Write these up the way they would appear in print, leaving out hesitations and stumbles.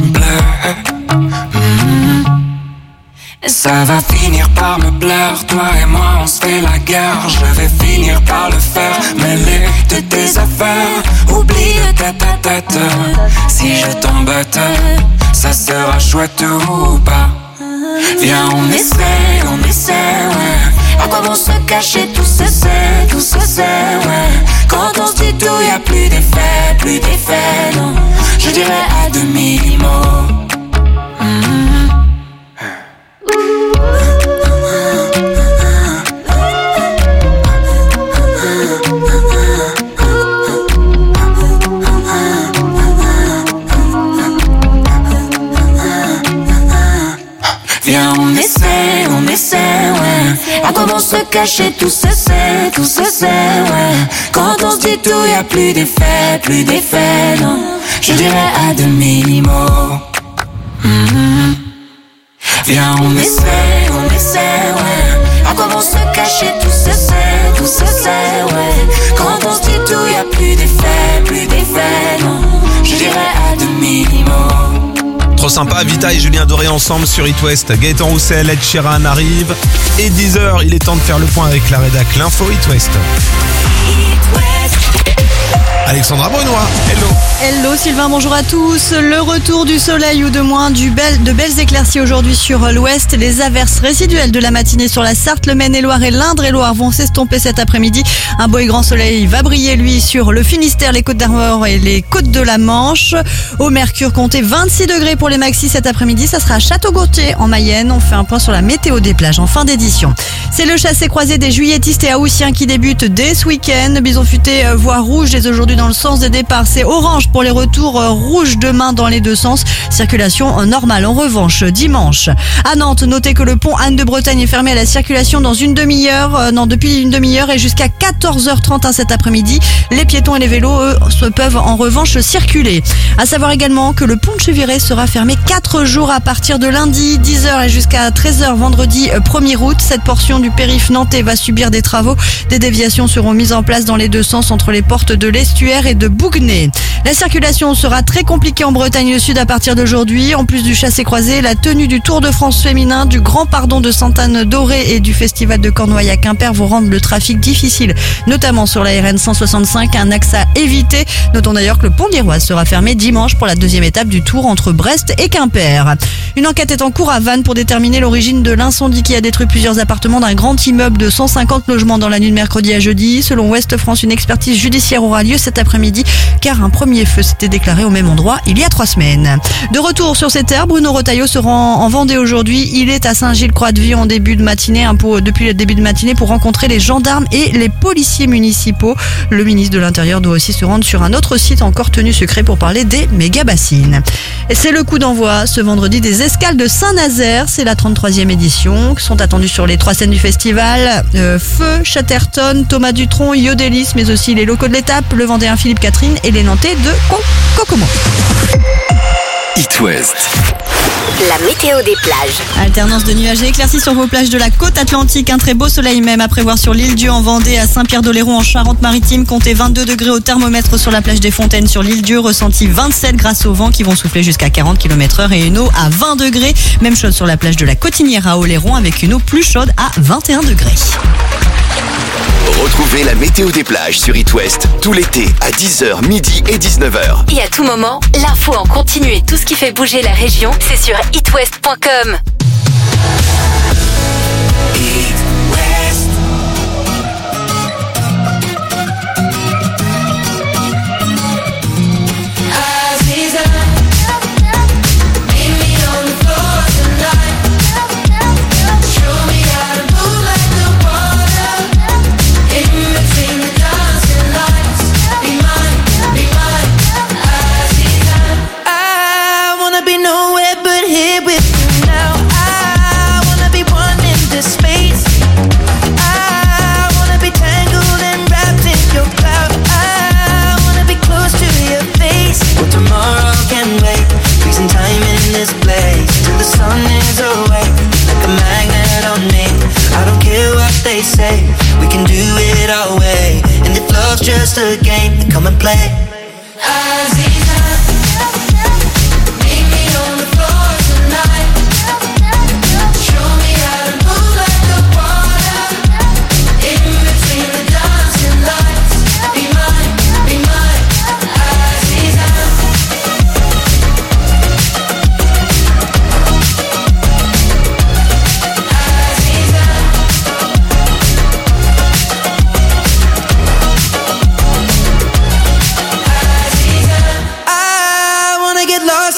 me plaît. Et ça va finir par me plaire. Toi et moi on se fait la guerre. Je vais finir par le faire. Mêlé de tes affaires. Oublie de tête. Si je t'embête, ça sera chouette ou pas. Viens on essaie, ouais. À quoi vont se cacher tous ces ouais. Quand on se dit tout y'a plus d'effet, non. Je dirais à demi-mot. Viens on essaie, ouais. À comment se cacher tous ces ouais. Quand on se dit tout y'a plus d'effet, non. Je dirais à demi-mot. Viens on essaie, ouais. À comment se cacher tous ces ouais. Quand on se dit tout y'a plus d'effet, non. Je dirais à demi-mot. Trop sympa, Vita et Julien Doré ensemble sur It West. Gaëtan Roussel, Ed Sheeran arrive. Et 10h, il est temps de faire le point avec la rédac, l'info It West. Alexandra Brunois, hello. Hello Sylvain, bonjour à tous. Le retour du soleil ou de moins de belles éclaircies aujourd'hui sur l'ouest. Les averses résiduelles de la matinée sur la Sarthe, le Maine-et-Loire et l'Indre-et-Loire vont s'estomper cet après-midi. Un beau et grand soleil va briller lui sur le Finistère, les Côtes d'Armor et les Côtes de la Manche. Au mercure, comptez 26 degrés pour les maxis cet après-midi. Ça sera à Château-Gontier en Mayenne. On fait un point sur la météo des plages en fin d'édition. C'est le chassé-croisé des juilletistes et haussiens qui débute dès ce week-end. Bison futé voie rouge dès aujourd'hui dans le sens des départs. C'est orange pour les retours, rouge demain dans les deux sens. Circulation normale en revanche dimanche. À Nantes, notez que le pont Anne de Bretagne est fermé à la circulation depuis une demi-heure et jusqu'à 14h30 cet après-midi. Les piétons et les vélos, eux, peuvent en revanche circuler. À savoir également que le pont de Cheviré sera fermé 4 jours à partir de lundi, 10h et jusqu'à 13h vendredi 1er août. Cette portion du périph' nantais va subir des travaux. Des déviations seront mises en place dans les deux sens entre les portes de l'Estuaire et de Bouguenais. La circulation sera très compliquée en Bretagne Sud à partir d'aujourd'hui. En plus du chassé-croisé, la tenue du Tour de France féminin, du Grand Pardon de Sainte-Anne-d'Auray et du Festival de Cornouailles à Quimper vont rendre le trafic difficile, notamment sur la RN 165, un axe à éviter. Notons d'ailleurs que le pont d'Iroise sera fermé dimanche pour la deuxième étape du Tour entre Brest et Quimper. Une enquête est en cours à Vannes pour déterminer l'origine de l'incendie qui a détruit plusieurs appartements d'un grand immeuble de 150 logements dans la nuit de mercredi à jeudi. Selon Ouest France, une expertise judiciaire aura lieu cet après-midi car un premier feu s'était déclaré au même endroit il y a 3 semaines. De retour sur ces terres, Bruno Retailleau se rend en Vendée aujourd'hui. Il est à Saint-Gilles-Croix-de-Vie en début de matinée, depuis le début de matinée pour rencontrer les gendarmes et les policiers municipaux. Le ministre de l'Intérieur doit aussi se rendre sur un autre site encore tenu secret pour parler des méga-bassines. Et c'est le coup d'envoi ce vendredi des escales de Saint-Nazaire. C'est la 33e édition qui sont attendues sur les 3 scènes du festival. Feu, Chatterton, Thomas Dutronc, Yodelis, mais aussi les locaux de l'étape, le Vendéen Philippe Catherine et les Nantais de Kokomo. It West. La météo des plages. Alternance de nuages et éclaircies sur vos plages de la côte atlantique. Un très beau soleil même à prévoir sur l'île Dieu en Vendée, à Saint-Pierre-d'Oléron en Charente-Maritime. Comptez 22 degrés au thermomètre sur la plage des Fontaines sur l'île Dieu. Ressenti 27 grâce aux vents qui vont souffler jusqu'à 40 km/h et une eau à 20 degrés. Même chose sur la plage de la Cotinière à Oléron avec une eau plus chaude à 21 degrés. Retrouvez la météo des plages sur It West tout l'été à 10h, midi et 19h. Et à tout moment, l'info en continu et tout ce qui fait bouger la région, c'est sur itwest.com. Be nowhere but here with you now.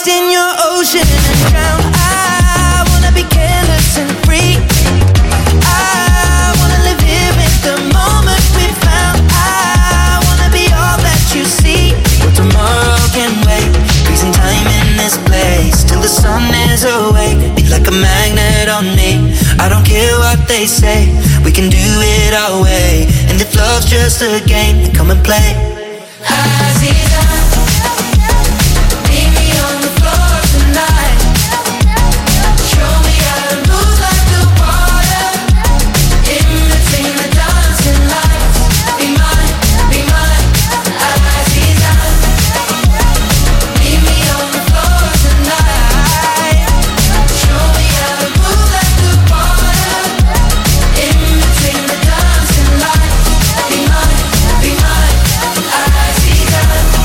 lost in your ocean and drown. I wanna be careless and free. I wanna live here with the moment we found. I wanna be all that you see. But tomorrow can wait. Freezing time in this place till the sun is awake. Be like a magnet on me. I don't care what they say. We can do it our way. And if love's just a game, then come and play. Aziza, meet me on the floor tonight. Show me how to move like the water. In between the dancing lights. Be mine, Aziza. Meet me on the floor tonight. Show me how to move like the water. In between the dancing lights. Be mine, Aziza.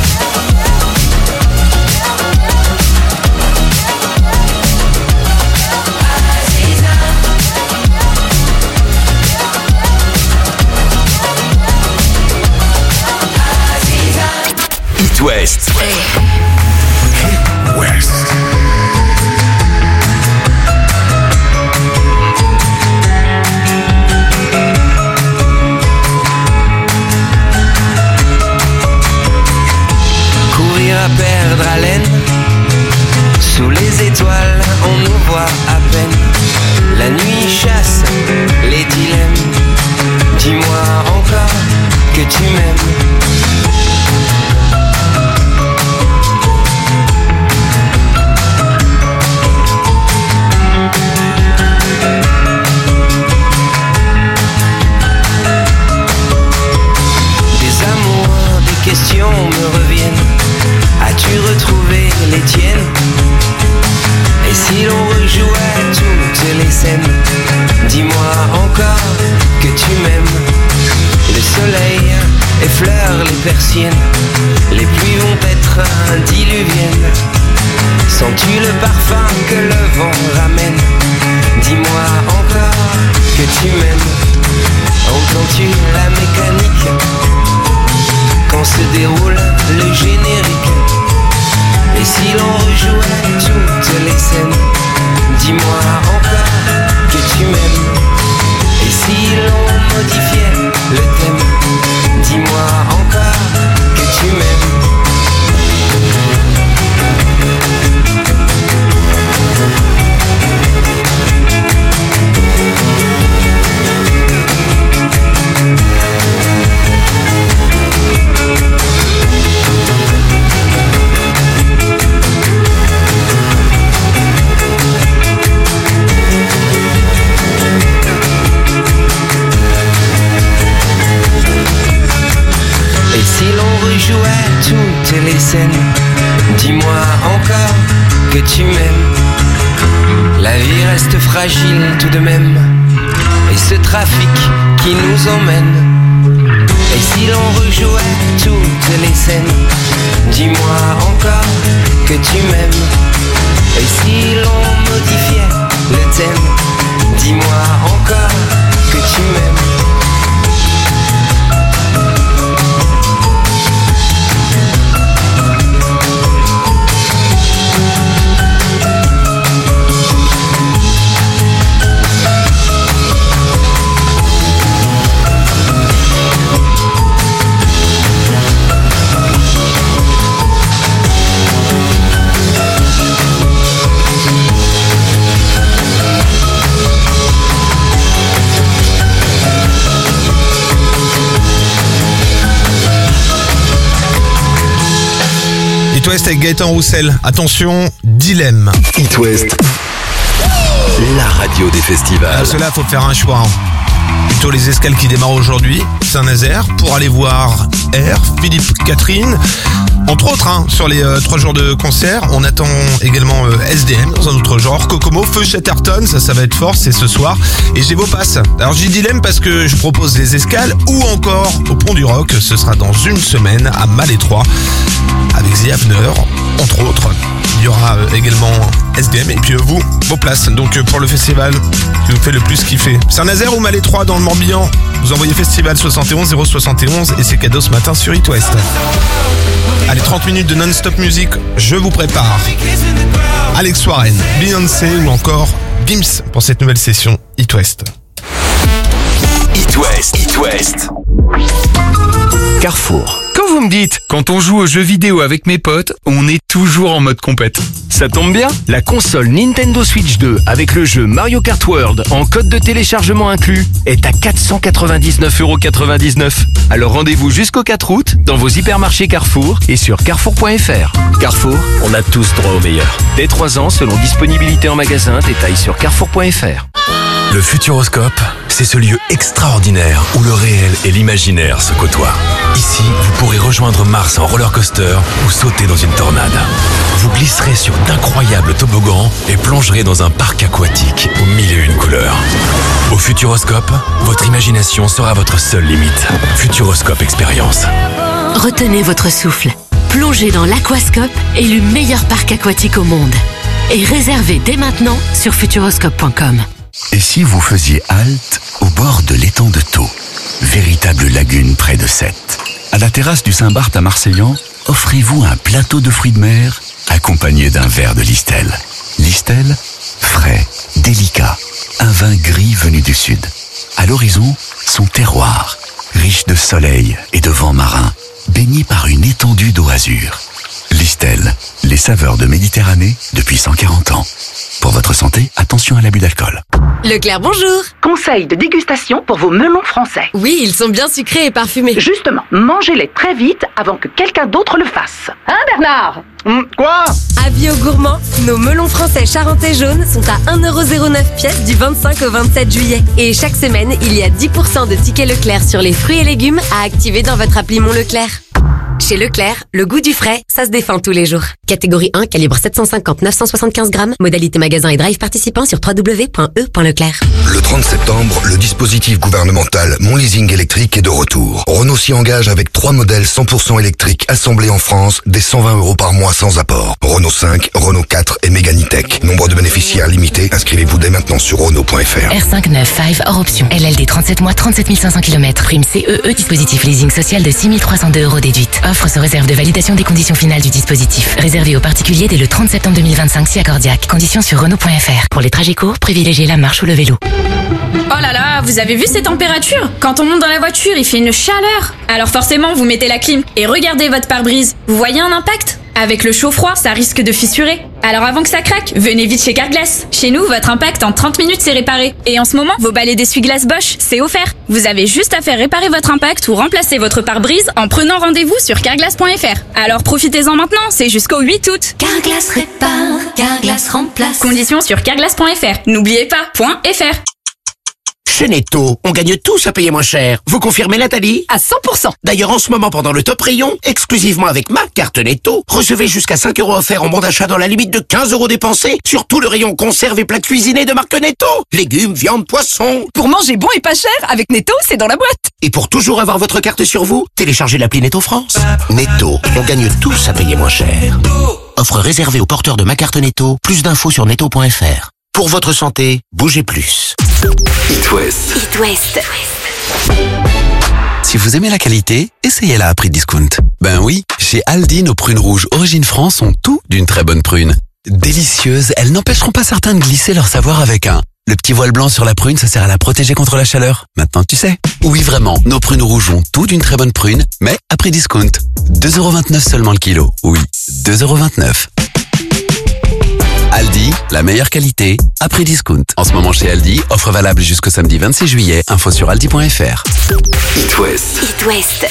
It West. Courir à perdre haleine. Sous les étoiles, on nous voit à peine. La nuit chasse les dilemmes. Dis-moi encore que tu m'aimes. Des amours, des questions me reviennent. As-tu retrouvé les tiennes? Et si l'on rejouait toutes les scènes? Dis-moi encore que tu m'aimes. Le soleil effleure les persiennes. Les pluies vont être diluviennes. Sens-tu le parfum que le vent ramène? Dis-moi encore que tu m'aimes. Entends-tu la mécanique quand se déroule le générique? Et si l'on rejouait toutes les scènes? Dis-moi encore que tu m'aimes. Et si l'on modifiait le thème? Dis-moi encore que tu m'aimes. Et si l'on rejouait toutes les scènes? Dis-moi encore que tu m'aimes. La vie reste fragile tout de même. Et ce trafic qui nous emmène. Et si l'on rejouait toutes les scènes? Dis-moi encore que tu m'aimes. Et si l'on modifiait le thème? Dis-moi encore que tu m'aimes. It West avec Gaëtan Roussel. Attention, dilemme. It West. La radio des festivals. Pour cela, il faut faire un choix. Plutôt les escales qui démarrent aujourd'hui, Saint-Nazaire, pour aller voir R, Philippe, Catherine. Entre autres, sur les 3 jours de concert, on attend également SDM dans un autre genre, Kokomo, Feu Chatterton, ça va être fort, c'est ce soir. Et j'ai vos passes. Alors j'ai dilemme parce que je propose les escales ou encore au Pont du Rock, ce sera dans une semaine à Malétroit avec The Avener, entre autres. Il y aura également SDM et puis vous, vos places. Donc pour le festival qui vous fait le plus kiffer. Saint-Nazaire ou Malais 3 dans le Morbihan. Vous envoyez Festival 71 071 et c'est cadeau ce matin sur It West. Allez, 30 minutes de non-stop musique, je vous prépare. Alex Warren, Beyoncé ou encore Gims pour cette nouvelle session It West. It West, It West. Carrefour. Quand vous me dites, quand on joue aux jeux vidéo avec mes potes, on est toujours en mode compète. Ça tombe bien, la console Nintendo Switch 2 avec le jeu Mario Kart World en code de téléchargement inclus est à 499,99€. Alors rendez-vous jusqu'au 4 août dans vos hypermarchés Carrefour et sur carrefour.fr. Carrefour, on a tous droit au meilleur. Dès 3 ans, selon disponibilité en magasin, détails sur carrefour.fr. Le Futuroscope, c'est ce lieu extraordinaire où le réel et l'imaginaire se côtoient. Ici, vous pourrez rejoindre Mars en roller coaster ou sauter dans une tornade. Vous glisserez sur d'incroyables toboggans et plongerez dans un parc aquatique aux 1001 couleurs. Au Futuroscope, votre imagination sera votre seule limite. Futuroscope Expérience. Retenez votre souffle. Plongez dans l'Aquascope, élu meilleur parc aquatique au monde. Et réservez dès maintenant sur futuroscope.com. Et si vous faisiez halte au bord de l'étang de Thau, véritable lagune près de Sète. À la terrasse du Saint-Barth à Marseillan, offrez-vous un plateau de fruits de mer accompagné d'un verre de Listel. Listel, frais, délicat, un vin gris venu du sud. À l'horizon, son terroir, riche de soleil et de vent marin, baigné par une étendue d'eau azur. Listel, les saveurs de Méditerranée depuis 140 ans. Pour votre santé, attention à l'abus d'alcool. Leclerc, bonjour. Conseil de dégustation pour vos melons français. Oui, ils sont bien sucrés et parfumés. Justement, mangez-les très vite avant que quelqu'un d'autre le fasse. Hein, Bernard? Quoi? Avis aux gourmands, nos melons français charentais jaunes sont à 1,09€ pièce du 25 au 27 juillet. Et chaque semaine, il y a 10% de tickets Leclerc sur les fruits et légumes à activer dans votre appli Mon Leclerc. Chez Leclerc, le goût du frais, ça se défend tous les jours. Catégorie 1, calibre 750-975 grammes. Modalité magasin et drive participant sur www.e.leclerc. Le 30 septembre, le dispositif gouvernemental Mon Leasing électrique est de retour. Renault s'y engage avec 3 modèles 100% électriques assemblés en France dès 120€ par mois sans apport. Renault 5, Renault 4 et Mégane E-Tech. Nombre de bénéficiaires limité. Inscrivez-vous dès maintenant sur Renault.fr. R5 9 5 hors option. LLD 37 mois, 37 500 km. Prime CEE, dispositif leasing social de 6 302€ déduite. Offre sous réserve de validation des conditions finales du dispositif. Réservé aux particuliers dès le 30 septembre 2025 si accordiaque. Conditions sur Renault.fr. Pour les trajets courts, privilégiez la marche ou le vélo. Oh là là, vous avez vu ces températures? Quand on monte dans la voiture, il fait une chaleur. Alors forcément, vous mettez la clim et regardez votre pare-brise. Vous voyez un impact? Avec le chaud-froid, ça risque de fissurer. Alors avant que ça craque, venez vite chez Carglass. Chez nous, votre impact en 30 minutes c'est réparé. Et en ce moment, vos balais d'essuie-glace Bosch, c'est offert. Vous avez juste à faire réparer votre impact ou remplacer votre pare-brise en prenant rendez-vous sur carglass.fr. Alors profitez-en maintenant, c'est jusqu'au 8 août. Carglass répare, Carglass remplace. Conditions sur carglass.fr. N'oubliez pas, .fr. Chez Netto, on gagne tous à payer moins cher. Vous confirmez, Nathalie? À 100%. D'ailleurs, en ce moment, pendant le top rayon, exclusivement avec ma carte Netto, recevez jusqu'à 5€ offerts en bon d'achat dans la limite de 15€ dépensés sur tout le rayon conserve et plats cuisinés de marque Netto. Légumes, viande, poissons. Pour manger bon et pas cher, avec Netto, c'est dans la boîte. Et pour toujours avoir votre carte sur vous, téléchargez l'appli Netto France. Netto, on gagne tous à payer moins cher. Offre réservée aux porteurs de ma carte Netto. Plus d'infos sur netto.fr. Pour votre santé, bougez plus. It West. It West. Si vous aimez la qualité, essayez-la à prix discount. Ben oui, chez Aldi, nos prunes rouges Origine France ont tout d'une très bonne prune. Délicieuses, elles n'empêcheront pas certains de glisser leur savoir avec un. Le petit voile blanc sur la prune, ça sert à la protéger contre la chaleur. Maintenant, tu sais. Oui, vraiment, nos prunes rouges ont tout d'une très bonne prune, mais à prix discount. 2,29€ seulement le kilo. Oui, 2,29€. Aldi, la meilleure qualité, à prix discount. En ce moment chez Aldi, offre valable jusqu'au samedi 26 juillet. Info sur aldi.fr. It West. It West.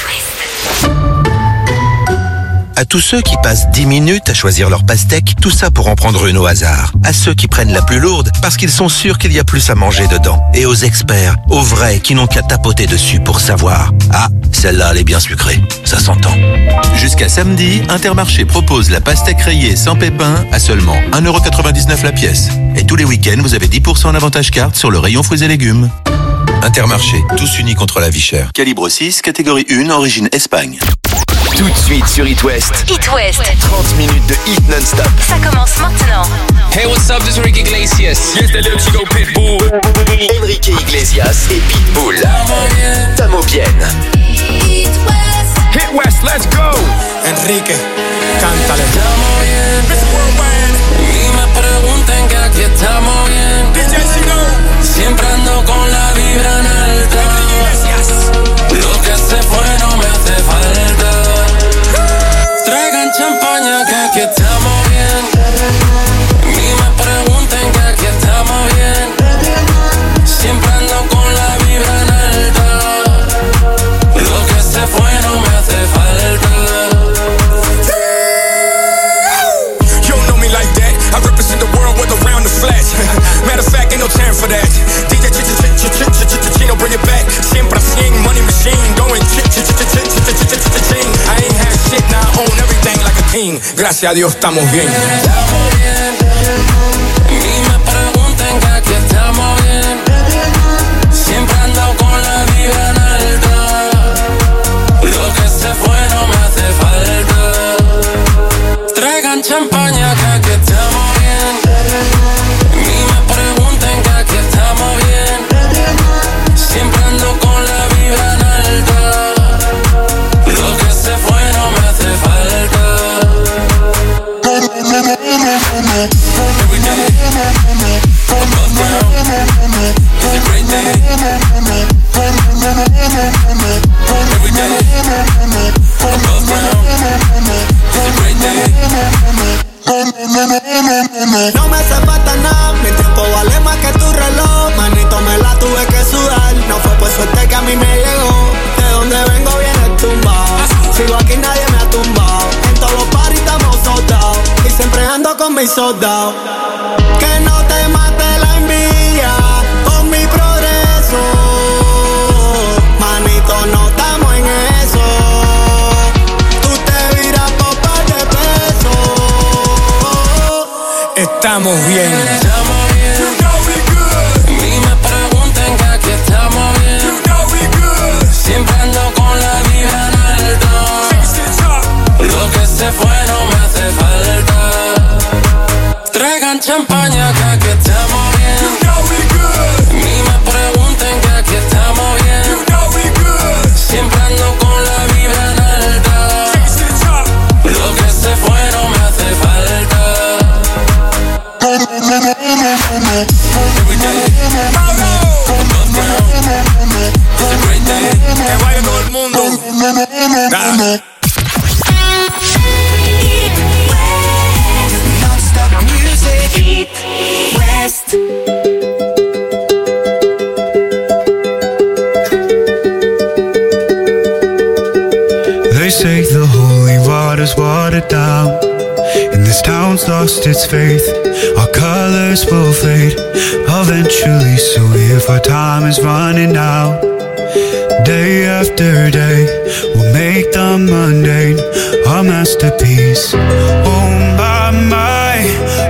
À tous ceux qui passent 10 minutes à choisir leur pastèque, tout ça pour en prendre une au hasard. À ceux qui prennent la plus lourde, parce qu'ils sont sûrs qu'il y a plus à manger dedans. Et aux experts, aux vrais, qui n'ont qu'à tapoter dessus pour savoir. Ah, celle-là, elle est bien sucrée. Ça s'entend. Jusqu'à samedi, Intermarché propose la pastèque rayée sans pépins à seulement 1,99€ la pièce. Et tous les week-ends, vous avez 10% d'avantage carte sur le rayon fruits et légumes. Intermarché, tous unis contre la vie chère. Calibre 6, catégorie 1, origine Espagne. Tout de suite sur It West. It West. 30 minutes de hit non-stop. Ça commence maintenant. Hey, what's up? This is Enrique Iglesias. Yes, the little Chico Pitbull. Enrique Iglesias et Pitbull. Tamo bien. Hit West, let's go. Enrique, cántale. Estamos bien. Ni me pregunten que aquí estamos bien. Siempre ando con la vibra en alta. Lo que se fue no me hace falta. Traigan champaña que aquí estamos bien. Ni me pregunten que aquí estamos bien. Siempre ando con la vibra en alta. Lo que se fue no me hace falta. You don't know me like that. I represent the world with around the flash. Matter of fact, ain't no time for that. DJ Chino, bring it back. Siempre así, money machine. Going ching. I ain't had shit, now I own everything like a king. Gracias a Dios, estamos bien. Estamos bien. Ni me pregunten que aquí estamos bien. Siempre ando con la vibra en alta. Lo que se fue no me hace falta. Traigan champaña que aquí estamos bien. Ni me pregunten que aquí estamos bien. Siempre ando con la vibra en alta. Lo que se fue no me hace falta. Every day, above ground, it's a great day. Every day, above ground, it's a great day. No me hace falta nada, mi tiempo vale más que tu reloj. Manito, me la tuve que sudar. No fue por suerte que a mí me llegó. De donde vengo viene tumbado. Sigo aquí, nadie me ha tumbado. En todos los parties estamos soldados. Y siempre ando con mis soldados. Que no te mate la envidia con mi progreso. Manito, no estamos en eso. Tú te viras por par de pesos. Estamos bien. Estamos bien. You know we good. Ni me pregunten que aquí estamos bien. You know we good. Siempre ando con la vibra en alta. Lo que se fue no me hace falta. Traigan champaña que aquí estamos bien. You know we good. Ni me pregunten que aquí estamos bien. You know we good. Siempre ando con la vibra en alta. Lo que se fue no me hace falta. Every day, above ground, it's a great day. Que vaya todo el mundo. Non-stop music. Hit West. They say the holy water's watered down, and this town's lost its faith. Our colors will fade eventually, so if our time is running out, day after day, we'll make the mundane our masterpiece. Oh my,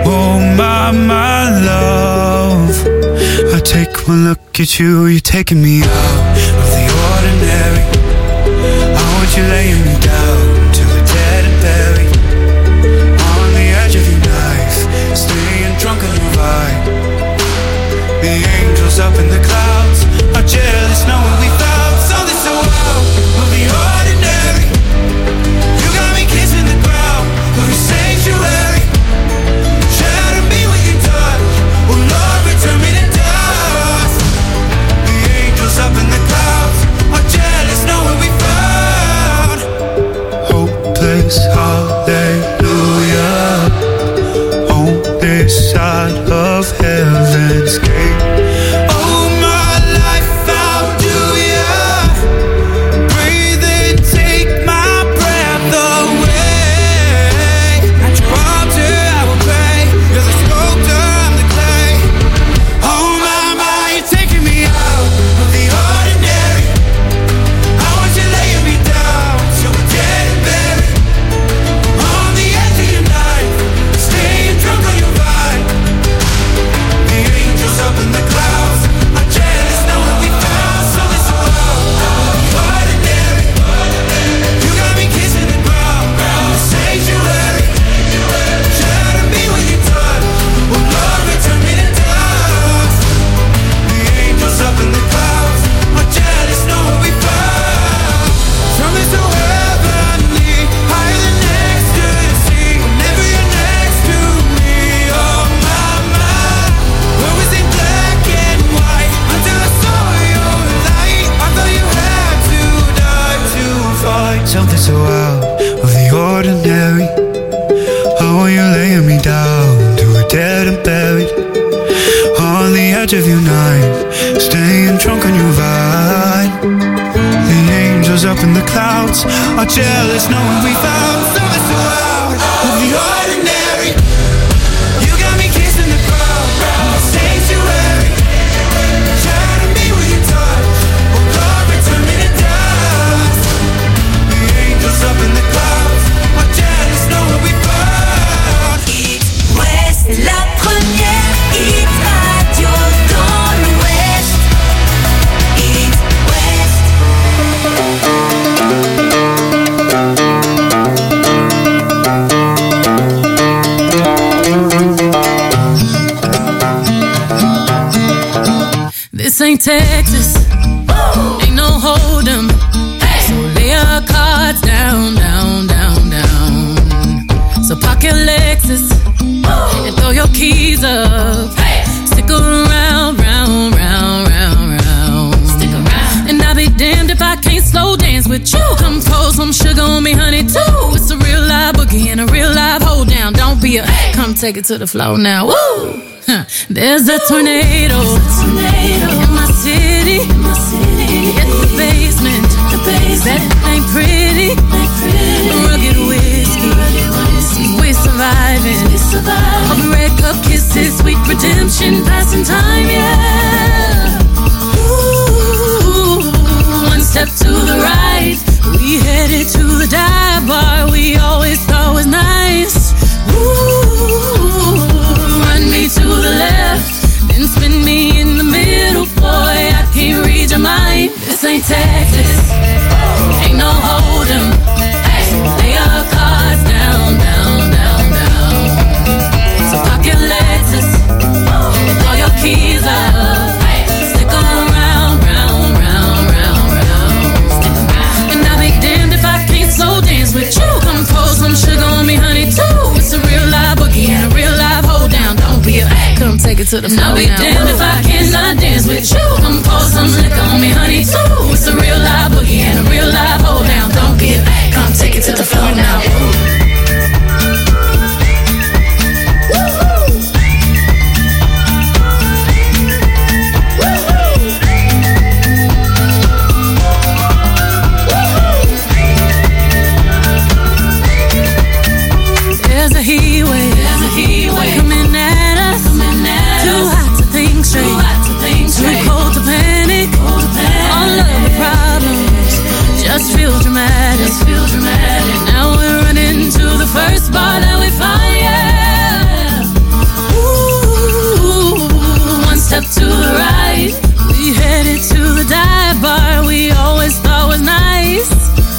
love. I take one look at you, you're taking me out of the ordinary. I want you laying me down till we're dead and buried, on the edge of your knife, staying drunk on your vibe. The angels up in the clouds are jealous knowing we found something so out of the ordinary. You got me kissing the ground of your sanctuary. Shatter me with your touch, oh Lord, return me to dust. The angels up in the clouds are jealous knowing we found hopeless hallelujah on this side of heaven's gate. Oh, my life found you, yeah. edge of your knife, staying drunk on your vibe. The angels up in the clouds are jealous knowing we found something so out of the ordinary. You got me kissing the ground, sanctuary. Shining me with your touch, oh Lord, return me to dust. The angels up in the clouds are jealous knowing we found. It West, la première hit radio dans l'Ouest. It West. This ain't Texas, ain't no hold'em. So lay your cards down, down, down, down. So park your Lexus and throw your keys up. Stick around, round, round, round, round. Stick around. And I'll be damned if I can't slow dance with you. Come pour some sugar on me, honey, too. It's a real live boogie and a real live hold down. Don't be a come take it to the floor now. Woo! There's a tornado in my city. In the basement. That ain't pretty. Rugged whiskey. We're surviving. Of red cup kisses, sweet redemption, passing time, yeah. Ooh, one step to the right, we headed to the dive bar we always thought was nice. Ooh, run me to the left, then spin me in the middle, boy, I can't read your mind. This ain't Texas, ain't no hold'em. Lay your cards down, down, down, down. So park your Lexus and throw your keys up. Stick around, round, round, round, round. And I'll be damned if I can't slow dance with you. Come pour some sugar on me, honey, too. It's a real live boogie and a real live hold down. Don't be a come take it to the floor. I'll be damned if I cannot dance with you. Come pour some liquor on me, honey, too. It's a real live boogie and a real live hold down. Don't be a come take it to the floor now. There's a heat wave coming at us. Too hot to think straight, too cold to panic. All of the problems just feel dramatic. Now we're running to the first bar that we find, yeah. Ooh, one step to the right, we headed to the dive bar we always thought was nice.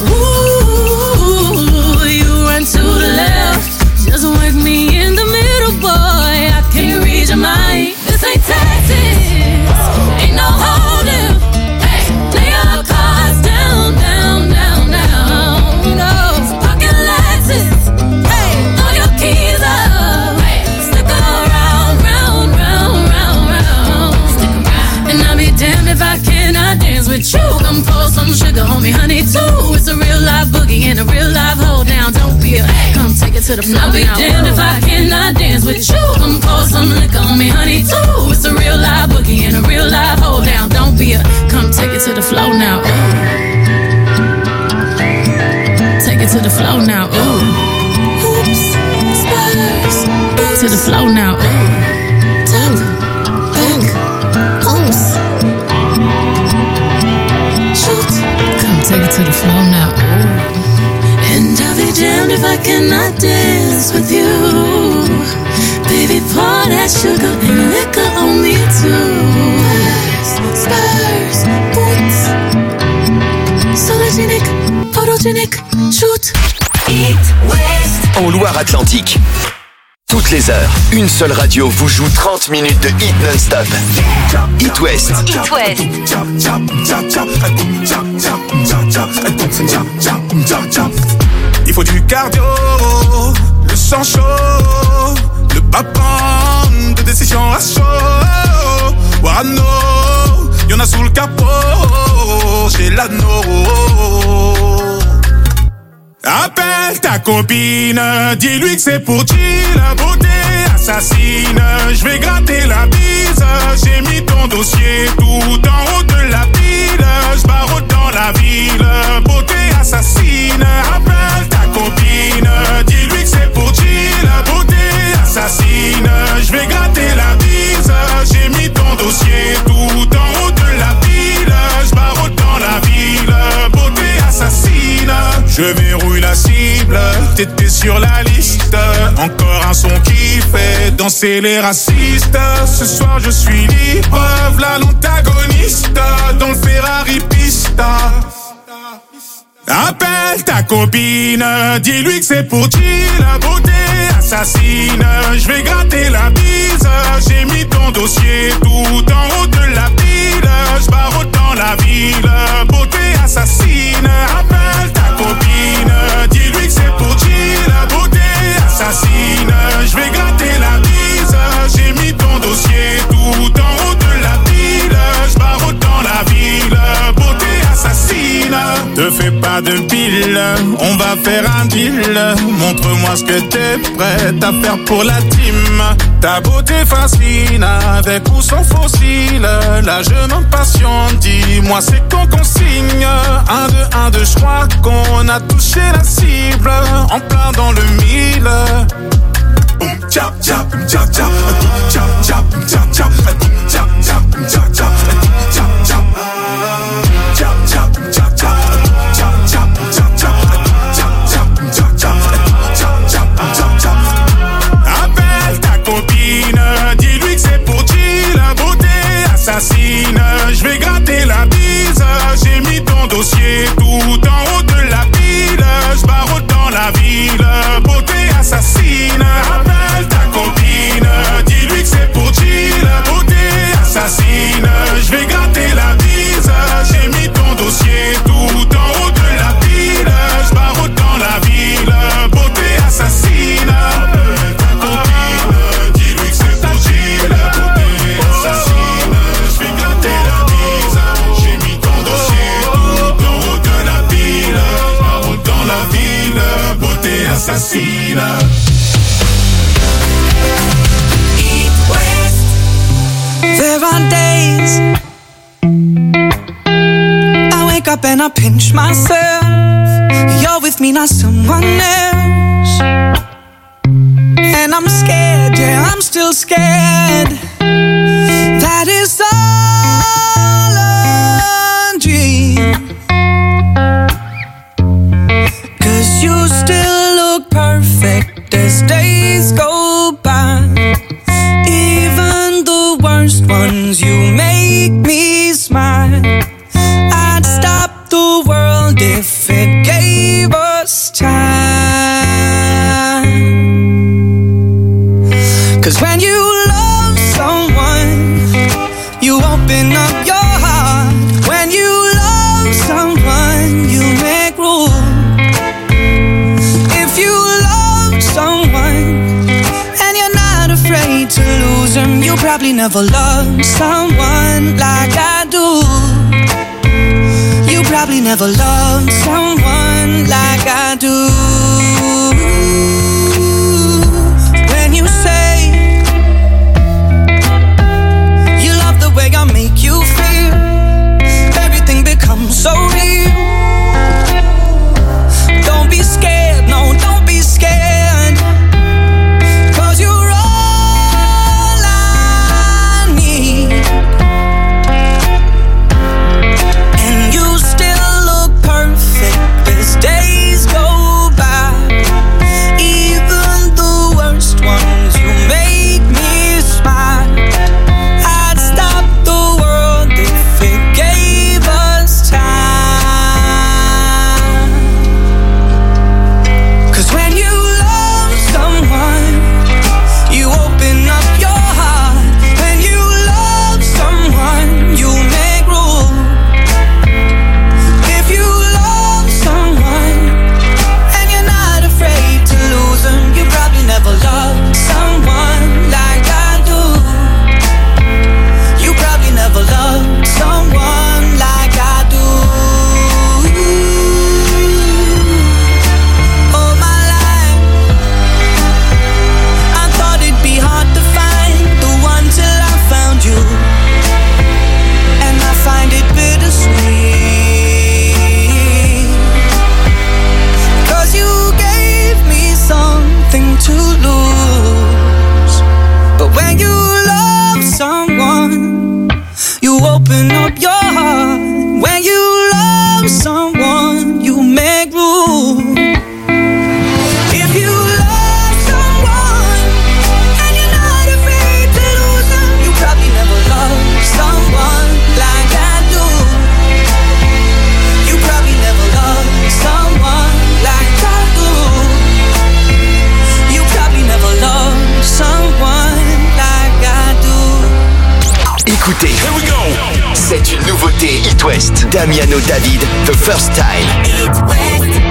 Ooh, you run to the left, just work me in the middle, boy, I can't read your mind. This ain't Texas, ain't no hold'em. Lay your cards down, down, down, down. No, pocket Lexus, throw your keys up. Stick around, round, round, round, round. And I'll be damned if I cannot dance with you. Come pour some sugar on me, honey, too. It's a real live boogie and a real live hold down. Don't be a come take it to the floor. I'll be damned if I cannot dance with you. Come pour some liquor on me, honey, too. It's a real live boogie and a real live hold down. Don't be a come take it to the floor now. Ooh. Take it to the floor now. Ooh. Oops, Spurs. To the floor now. Ooh. Tap, back, oops. Shoot. Come take it to the floor now. Ooh. And I'll be damned if I cannot dance with you. Baby, pour that sugar and liquor on me too. Spurs, boots, sologenic, photogenic, shoot. It West. En Loire-Atlantique, toutes les heures, une seule radio vous joue 30 minutes de hit non-stop. It West. It West. Il faut du cardio, le sang chaud, le bas-pente de décision à chaud. Warano, y'en a sous le capot, j'ai l'anneau. Appelle ta copine, dis-lui que c'est pour G, la beauté à assassine. Je vais gratter la bise. J'ai mis ton dossier tout en haut de la pile. Je barre dans la ville. Beauté assassine. Appelle ta copine. Dis-lui que c'est pour Jill. Beauté assassine. Je vais gratter la bise. J'ai mis ton dossier tout en haut de la pile. Je barre dans la ville. Beauté assassine. Je verrouille la cible. T'étais sur la liste. Encore un son qui fait danser les racistes. Ce soir je suis libre. V'là l'antagoniste dans le Ferrari Pista. Appelle ta copine, dis-lui que c'est pour Jill. Beauté assassine, je vais gratter la bise. J'ai mis ton dossier tout en haut de la pile. Je barre dans la ville, beauté assassine. Appelle ta copine, dis-lui que c'est pour Jill. Beauté assassine, je vais gratter la bise. J'ai mis ton dossier tout en haut de la pile. Je barre dans la ville, beauté assassine. Te fais pas de pile, on va faire un deal. Montre-moi ce que t'es prête à faire pour la team. Ta beauté fascine, avec ou sans fossile. Là je m'impatiente, dis-moi c'est quand qu'on signe. 1, 2, 1, 2, je crois qu'on a touché la cible. En plein dans le mille. Chap, chap, chap, chap, chap, chap, chap, chap, chap, chap, chap, chap, chap. Appelle ta copine, dis-lui que c'est pour Jill. Beauté assassine, je vais gratter la bise. J'ai mis ton dossier tout en haut de la pile. Je barre dans la ville, beauté assassine. Appelle ta copine, dis-lui que c'est pour Jill. Beauté assassine, je vais gratter la bise. J'ai mis ton dossier tout en haut de la pile. Je barre dans la ville, beauté assassine. Appelle ta copine, dis-lui que c'est pour Jill. Beauté assassine, je vais gratter la bise. J'ai mis ton dossier tout en haut de la pile. Je barre dans la ville, beauté assassine. There are days I wake up and I pinch myself. You're with me, not someone else. And I'm scared, yeah, I'm still scared. That is all a dream. 'Cause you still look perfect as days go by. Even the worst ones, you make me smile. I'd stop the world if it gave us time. 'Cause when you love someone, you open up your heart. When you love someone, you make room. If you love someone and you're not afraid to lose them, you probably never loved someone like I do. You probably never loved someone like I do. When you say you love the way I make you feel, everything becomes so real. Don't be scared, no, don't be scared. 'Cause you're all I need. And you still look perfect as days go by. Even the worst ones, you Écoutez, c'est une nouveauté It West. Damiano David, The First Time. It West.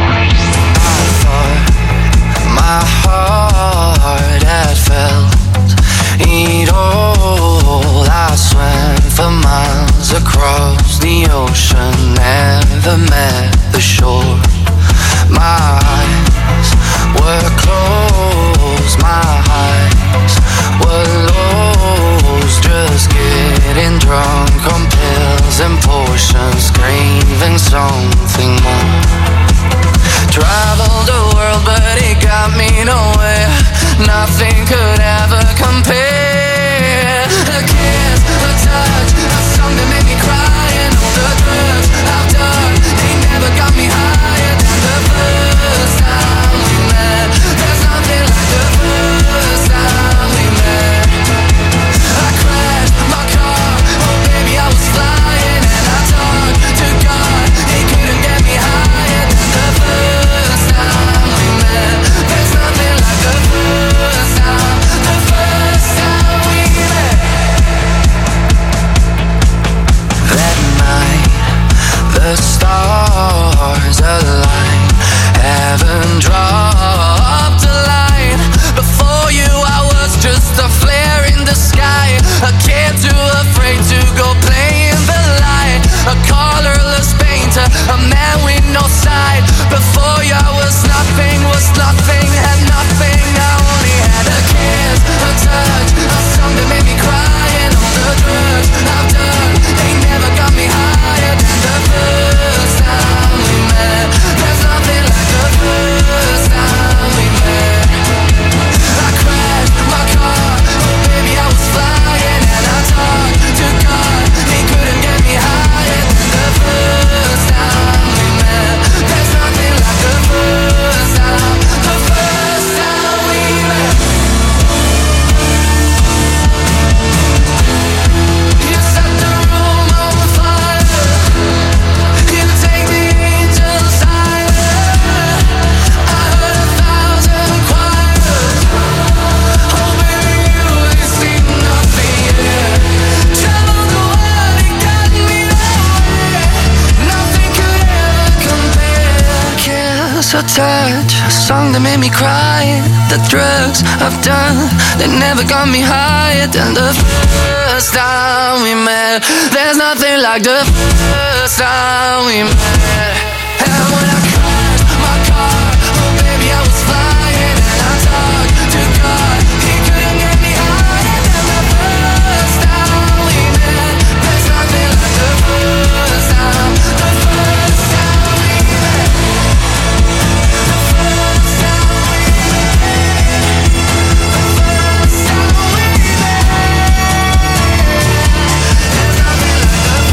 My heart had felt it all. I swam for miles across the ocean, never met the shore. My eyes were closed, my eyes were lost, just getting drunk on pills and potions, craving something more. Traveled the world but it got me nowhere. Nothing could ever compare. A kiss, a touch, a song that made me cry, and all the drugs I've done, they never got me higher than the first time we met. There's nothing like the first time we met. I crashed my car, oh baby I was flying, and I talked to God, he couldn't get me higher than the first time we met. There's nothing like the first time we met. That night, the stars aligned, heaven dropped a line. Before you I was just a flare in the sky, a kid too afraid to go play in the light, a colorless painter, a man with no side. Before you I was nothing, had nothing. I only had a kiss, a touch, a song that made me cry, and all the drugs I've done, they never got me higher than the first time we met. There's nothing like the first time we met. I crashed my car, oh baby I was flying, and I talked to God, he couldn't get me higher than the first time we met. There's nothing like the first time we met. You set the room on fire, you take the angels higher. I heard 1,000 choirs, oh baby you ain't seen nothing yet. Traveled the world, it got me nowhere. Nothing could ever compare. Kiss or touch, a song that made me cry. The drugs I've done, they never got me higher than the first time we met. There's nothing like the first time we met. And when I crashed my car, oh baby I was flying, and I talked to God, he couldn't get me higher than the first time we met. There's nothing like the first time we met. The first time we met. The first time we met. There's nothing like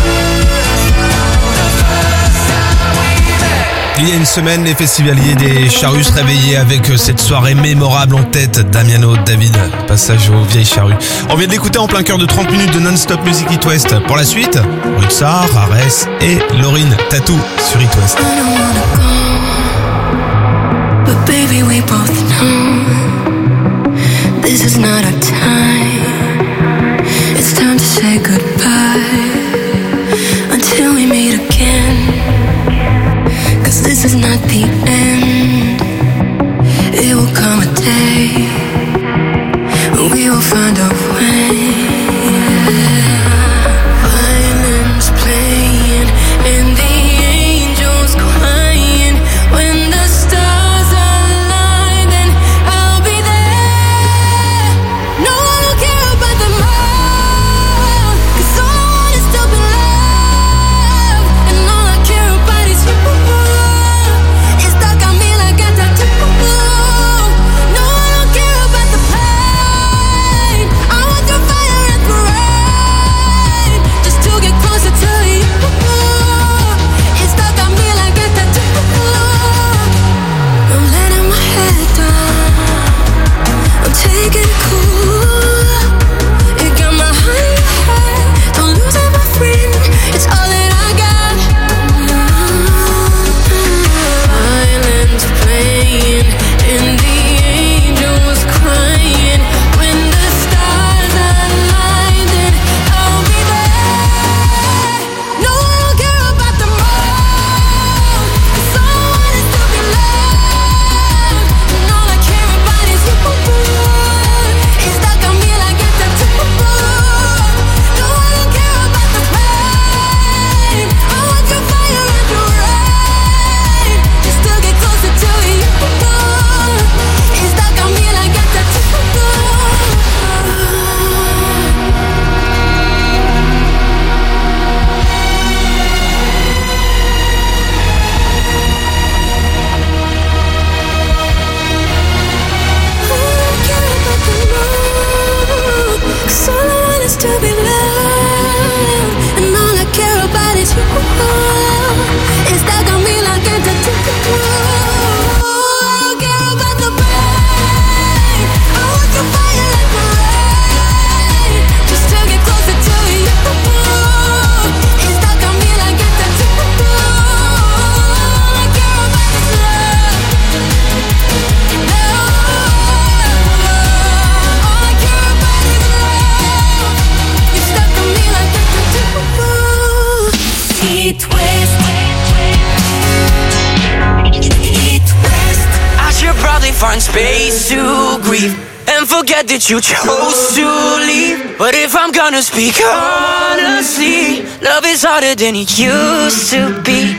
the first time we met. Il y a une semaine, les festivaliers des Charrues se réveillaient avec cette soirée mémorable en tête. Damiano David, passage aux vieilles charrues. On vient d'écouter en plein cœur de 30 minutes de non-stop Music It West. Pour la suite, Rutsar, Ares et Laurine Tattoo sur It West. I don't wanna go, but baby we both know this is not our time. It's time to say goodbye until we meet again. 'Cause this is not the end. It will come a day when we will find our way. Violins playing and the angels crying. When the stars align, then I'll be there. No to be loved, and all I care about is you. It's stuck on me like a tattoo. I don't care about the pain. I want the fire like the rain, just to get closer to you. It's stuck on me like a tattoo. All I care about is love. All I care about is love. You're stuck on me like a tattoo. Eat West. Eat West. I should probably find space to grieve and forget that you chose to leave. But if I'm gonna speak honestly, love is harder than it used to be.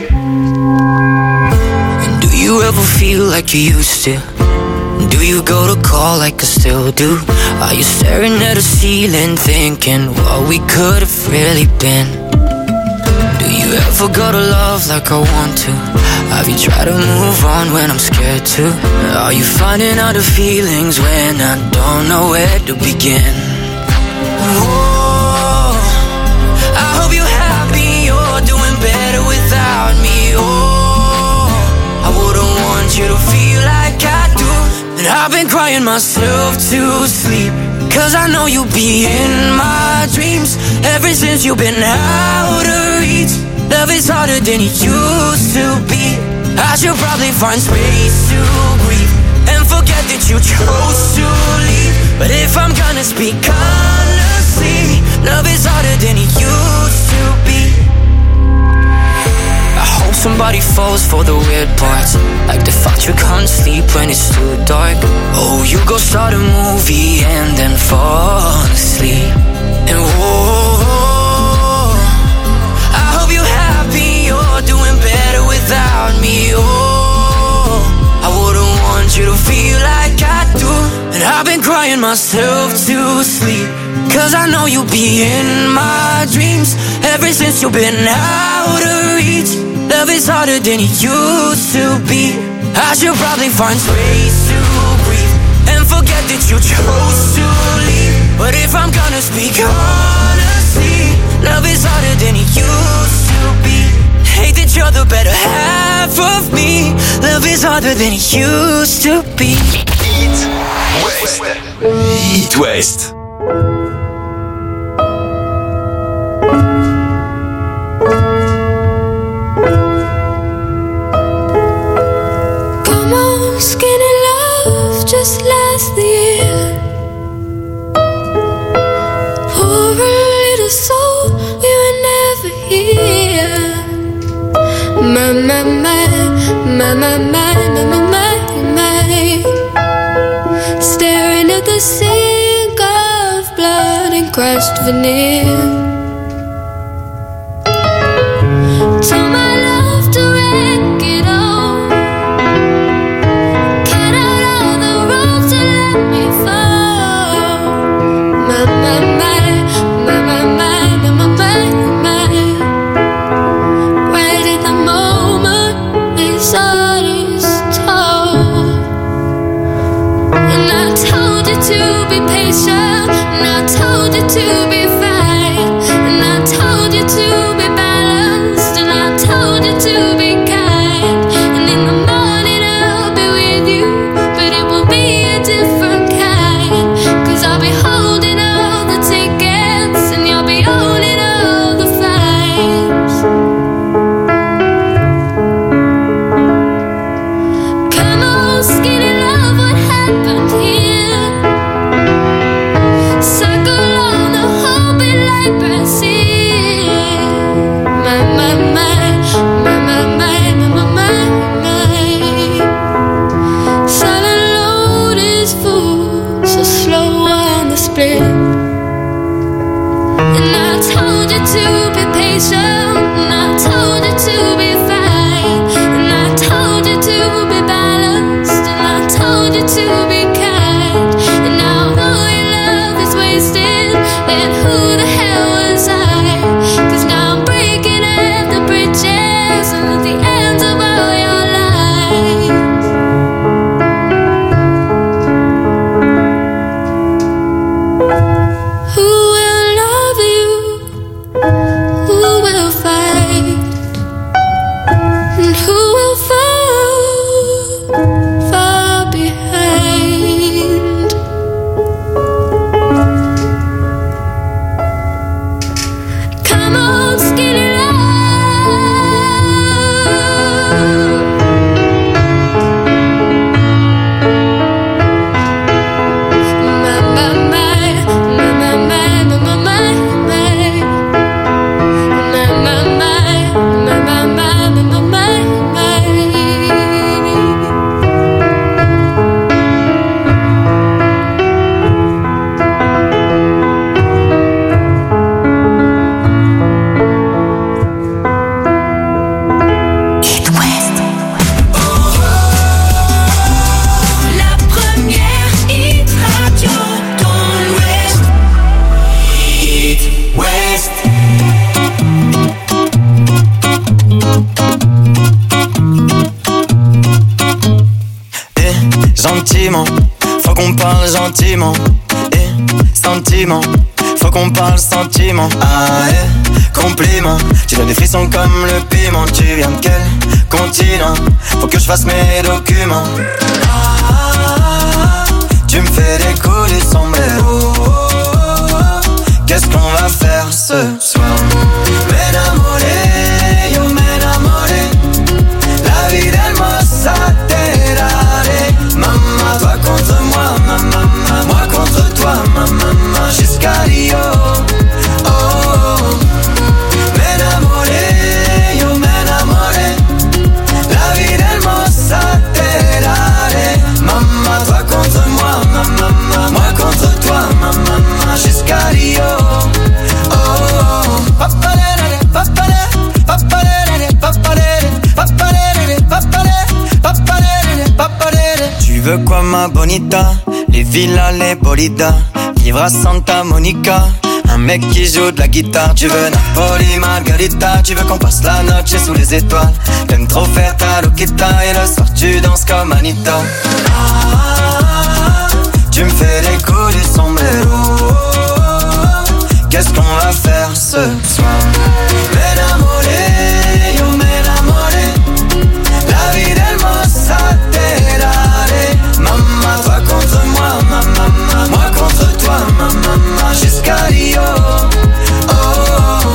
And do you ever feel like you used to? Do you go to call like I still do? Are you staring at the ceiling thinking what we could have really been? Do you ever go to love like I want to? Have you tried to move on when I'm scared to? Are you finding out the feelings when I don't know where to begin? Oh, I hope you're happy, you're doing better without me. Oh, I wouldn't want you to feel like I do. And I've been crying myself to sleep, 'cause I know you'll be in my dreams. Ever since you've been out of reach, love is harder than it used to be. I should probably find space to breathe and forget that you chose to leave. But if I'm gonna speak honestly, love is harder than it used to be. I hope somebody falls for the weird parts, like the fact you can't sleep when it's too dark. Oh, you go start a movie and then fall asleep. And whoa, I hope you're happy, you're doing better without me. Oh, I wouldn't want you to feel like I do. And I've been crying myself to sleep, 'cause I know you'll be in my dreams. Ever since you've been out of reach, love is harder than it used to be. I should probably find space to breathe and forget that you chose to leave. But if I'm gonna speak honestly, love is harder than it used to be. Hate that you're the better half of me. Love is harder than it used to be. Eat West. Eat West. Come on, skinny love, just last the year. Poor little soul, we were never here. My, my, my, my, my, my, my, my, my, my. Staring at the sink of blood and crushed veneer. Told my love to wreck it all. Cut out all the ropes and let me fall. My, my, my, my, my, my, my, my, my, my. Right at the moment his heart is told. And I told you to be patient, and I told you to be fine, and I told you to be balanced, and I told you to be kind. And in the morning I'll be with you, but it will be a different kind. 'Cause I'll be holding all the tickets, and you'll be owning all the flights. Come on, skinny love, what happened here? Circle on the whole bit like Brazil. My, my, my, my, my, my, my, my, my. Silent load is full, so slow on the split. And I told you to be patient, and I told you to be fine, and I told you to be balanced, and I told you to be kind. And now all your love is wasted, and who the hell was I? 'Cause now I'm breaking at the bridges and at the ends of all your lies. Who will love gentiment. Sentiment, faut qu'on parle sentiment. Ah compliment, tu donnes des frissons comme le piment. Tu viens de quel continent? Faut que je fasse mes documents. Tu me fais décoller sombrero. Qu'est-ce qu'on va faire ce soir? M'enamoré, yo m'enamoré. La vie d'hermosa terare. Maman, toi contre moi, maman, moi contre toi, maman, jusqu'à Rio. Oh, m'enamoré, yo m'enamoré. La vie d'hermosa terare. Maman, toi contre moi, maman, moi contre toi, maman, jusqu'à Rio. Oh, papalere, papalere, papalere, papalere, papalere, papalere, papalere, papalere. Tu veux quoi ma bonita? Les villas, les bolidas, vivre à Santa Monica. Un mec qui joue de la guitare. Tu veux Napoli, Margarita. Tu veux qu'on passe la noche sous les étoiles. T'aimes trop faire ta loquita. Et le soir tu danses comme Anita. Tu me fais des coups du sombrero. Qu'est-ce qu'on va faire ce soir? M'enamoré, yo m'enamoré. La vie d'hermosa terare. Maman, toi contre moi, maman, moi contre toi, maman, jusqu'à Rio. Oh,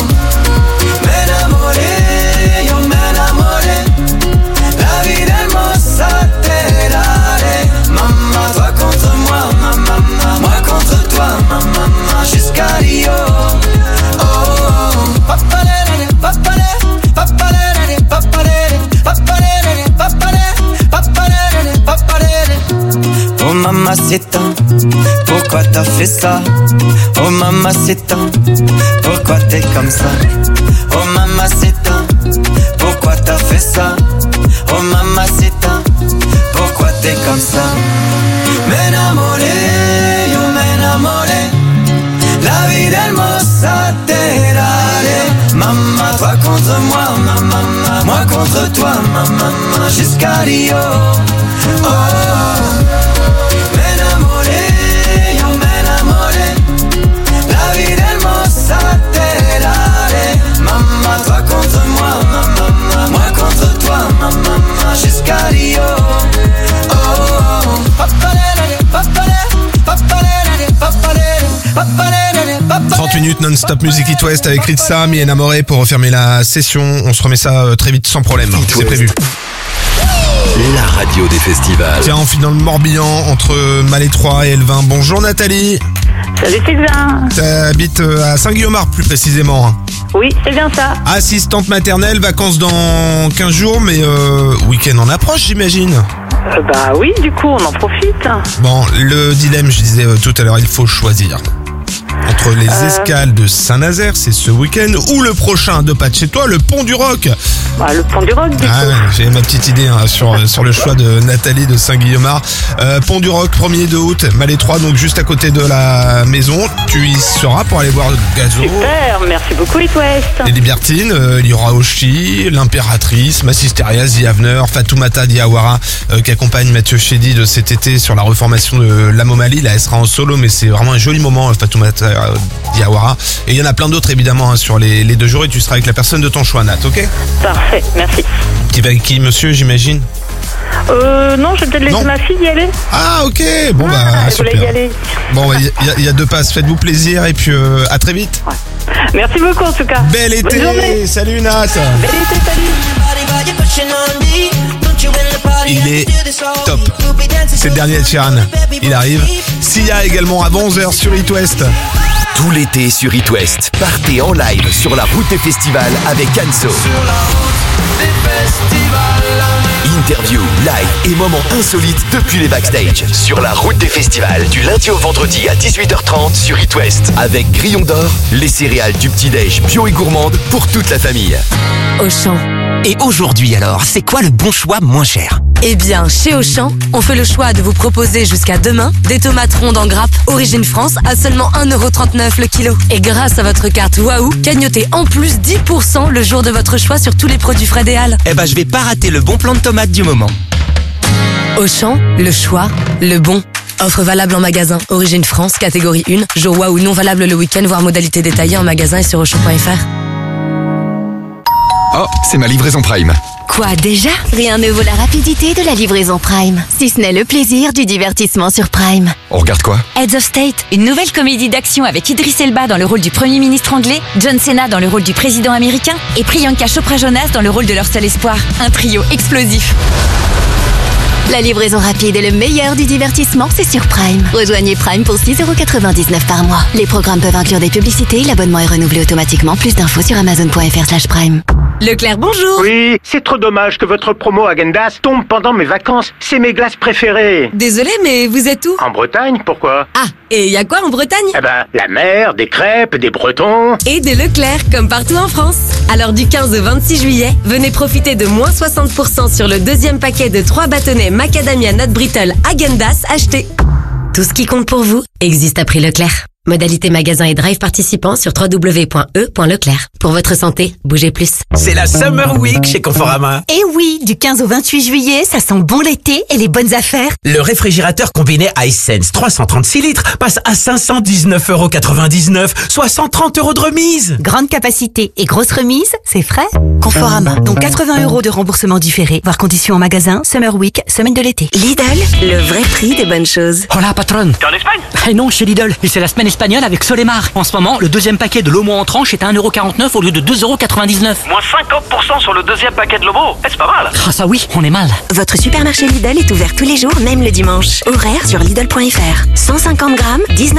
m'enamoré, yo m'enamoré. La vie d'hermosa terare. Maman, toi contre moi, maman, moi contre toi, maman, jusqu'à Rio. Oh, papalere, papalere, papalere, papalere, papalere, papalere, papalere, papalere. Oh mamacita, pourquoi t'as fait ça? Oh mamacita, pourquoi t'es comme ça? Oh mamacita, pourquoi t'as fait ça? Oh mamacita, pourquoi t'es comme ça? M'enamoré, yo m'enamoré. La vie d'hermosa terare. Maman, toi contre moi, maman, moi contre toi, maman, jusqu'à Rio. Oh, m'enamoré, yo m'enamoré. La vie d'hermosa terare. Maman, toi contre moi, maman, moi contre toi, maman, jusqu'à Rio. Oh, papalere, papalere, papalere, papalere, papalere. 30 minutes non-stop Music It West avec Ritza, Mi Enamoré pour refermer la session. On se remet ça très vite sans problème, c'est prévu. La radio des festivals. Tiens, on finit dans le Morbihan entre Malétroit et Elvin. Bonjour Nathalie. Salut Sylvain. T'habites à Saint-Guillaumard plus précisément, hein. Oui, c'est bien ça. Assistante maternelle, vacances dans 15 jours, mais week-end en approche j'imagine. Bah oui, du coup on en profite. Bon, le dilemme, je disais tout à l'heure, il faut choisir. Entre les escales de Saint-Nazaire, c'est ce week-end, ou le prochain de pas de chez toi, le Pont du Roc. Bah, le Pont du Roc, du coup. Ouais, j'ai ma petite idée hein, sur le choix de Nathalie de Saint-Guillaumard. Pont du Roc, 1er de août, Malétroit, donc juste à côté de la maison. Tu y seras pour aller voir Gazo. Super, merci beaucoup It West. Les Libertines, il y aura Oshi, l'Impératrice, Massisteria, Ziavner, Fatoumata Diawara qui accompagne Mathieu Chédy de cet été sur la reformation de l'Amomalie. Là, elle sera en solo, mais c'est vraiment un joli moment, Fatoumata Diawara. Et il y en a plein d'autres évidemment hein, sur les 2 jours et tu seras avec la personne de ton choix, Nat, ok? Parfait, merci. Qui va avec qui, monsieur, j'imagine? Non, je vais peut-être laisser ma fille y aller. Ah, ok, bon bah elle voulait y aller. Bon, il y a 2 passes, faites-vous plaisir et puis à très vite. Ouais. Merci beaucoup en tout cas. Bel été, salut Nat. Bel été, salut. Il est top. C'est le dernier de Sheeran. Il arrive. Sia également avant 11h sur It West. Tout l'été sur It West, partez en live sur la route des festivals avec Anso. Interview, live et moments insolites depuis les backstage. Sur la route des festivals, du lundi au vendredi à 18h30 sur It West. Avec Grillon d'Or, les céréales du petit-déj bio et gourmande pour toute la famille. Auchan. Et aujourd'hui alors, c'est quoi le bon choix moins cher? Eh bien, chez Auchan, on fait le choix de vous proposer jusqu'à demain des tomates rondes en grappe Origine France à seulement 1,39€ le kilo. Et grâce à votre carte Waouh, gagnotez en plus 10% le jour de votre choix sur tous les produits frais des Halles. Eh ben, je vais pas rater le bon plan de tomates du moment. Auchan, le choix, le bon. Offre valable en magasin. Origine France, catégorie 1. Jour ou non valable le week-end, voire modalité détaillée en magasin et sur Auchan.fr. Oh, c'est ma livraison Prime. Quoi déjà? Rien ne vaut la rapidité de la livraison Prime. Si ce n'est le plaisir du divertissement sur Prime. On regarde quoi? Heads of State, une nouvelle comédie d'action avec Idris Elba dans le rôle du Premier ministre anglais, John Cena dans le rôle du président américain et Priyanka Chopra Jonas dans le rôle de leur seul espoir. Un trio explosif. La livraison rapide et le meilleur du divertissement, c'est sur Prime. Rejoignez Prime pour 6,99€ par mois. Les programmes peuvent inclure des publicités, l'abonnement est renouvelé automatiquement. Plus d'infos sur amazon.fr/prime. Leclerc, bonjour. Oui, c'est trop dommage que votre promo Häagen-Dazs tombe pendant mes vacances. C'est mes glaces préférées. Désolé, mais vous êtes où? En Bretagne, pourquoi? Ah, et y a quoi en Bretagne? Eh ben, la mer, des crêpes, des Bretons. Et des Leclerc, comme partout en France. Alors du 15 au 26 juillet, venez profiter de moins 60% sur le deuxième paquet de 3 bâtonnets Macadamia Nut Brittle Häagen-Dazs achetés. Tout ce qui compte pour vous existe à prix Leclerc. Modalité magasin et drive participants sur www.e.leclerc. Pour votre santé, bougez plus. C'est la Summer Week chez Conforama. Et oui, du 15 au 28 juillet, ça sent bon l'été et les bonnes affaires. Le réfrigérateur combiné iSense 336 litres passe à 519,99€, soit 130€ de remise. Grande capacité et grosse remise, c'est frais. Conforama, donc 80€ de remboursement différé. Voir conditions en magasin, Summer Week, semaine de l'été. Lidl, le vrai prix des bonnes choses. Hola patronne. T'es en Espagne? Eh non, chez Lidl, et c'est la semaine espagnole avec Solemar. En ce moment, le deuxième paquet de Lomo en tranche est à 1,49€ au lieu de 2,99€. Moins 50% sur le deuxième paquet de Lomo. C'est pas mal. Ah ça oui, on est mal. Votre supermarché Lidl est ouvert tous les jours, même le dimanche. Horaire sur Lidl.fr. 150 grammes,